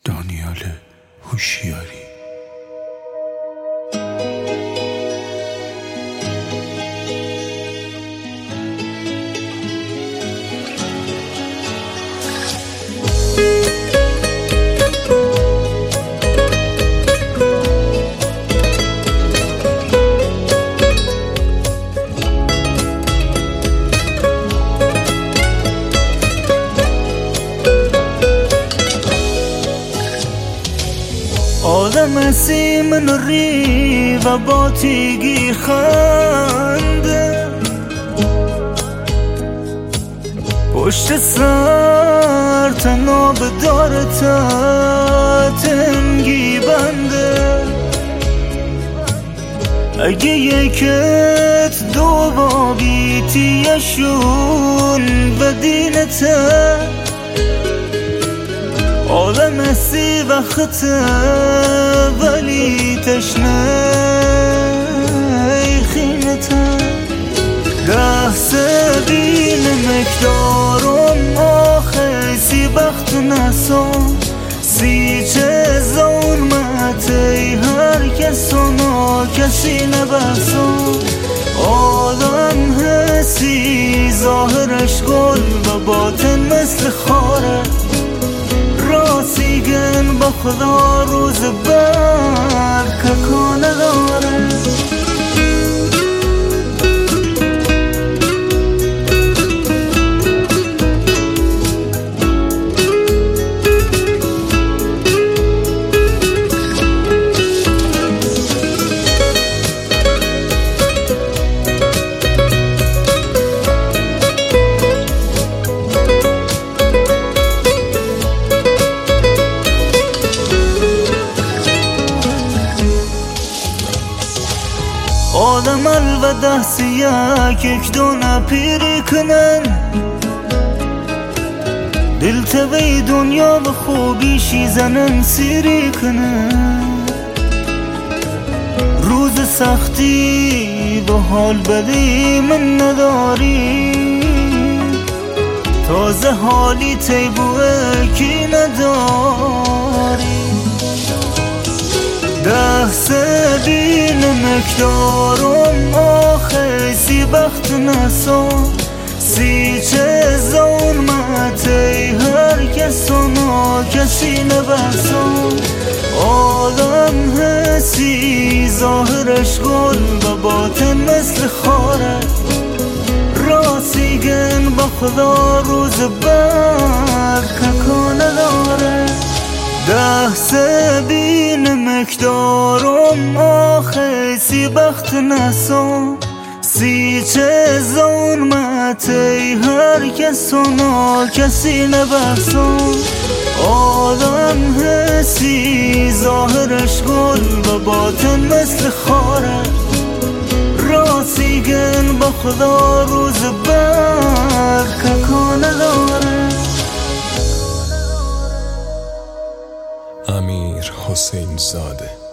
دانیال هوشیاری. آدم سیمن ری و با تیگی خنده پشت سر تناب داره تنگی بنده اگه یکت دو بابی تیشون و دینته آدم سی وقته ولی تشنه خینته 10 سبیل مقدارم آخه سی وقت نسان سی چه زورمتی هر کسانا کسی نبسان آدم حسی ظاهرش گل و باطن مثل خاره راسیگن با خدا روز برککانه داره آدم الوده سیک یک دونه پیری کنن دل توی دنیا و خوبیشی زنن سیری کنن روز سختی و حال بدی من نداری تازه حالی تیبوه کی نداری 10 سبیل مقدارم آخه سی وقت نسان سی چه زورمتی هر کسانا کسی نبسان آدم حسی ظاهرش گل و باطن مثل خاره راسیگن با خدا روز برککانه داره 10 سبیل مقدارم آخه سی وقت نسان سی چه زورمتی هر کسانا کسی نبسان آدم حسی ظاهرش گل و باطن مثل خاره راسیگن با خدا روز برککانه داره. امیر حسین زاده.